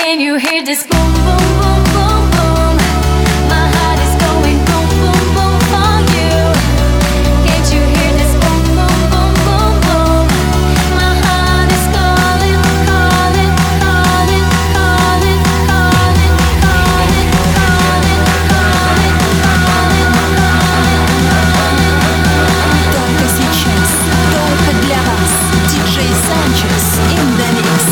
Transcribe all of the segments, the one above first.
Can you hear this boom, boom, boom, boom, boom? My heart is going boom, boom, boom for you. Can't you hear this boom, boom, boom, boom, boom? My heart is calling, calling, calling, calling, calling, calling, calling, calling, calling. Только сейчас, только для вас, диджей Санчес in the mix.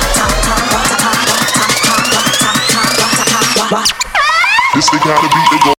It's the kind of beat that go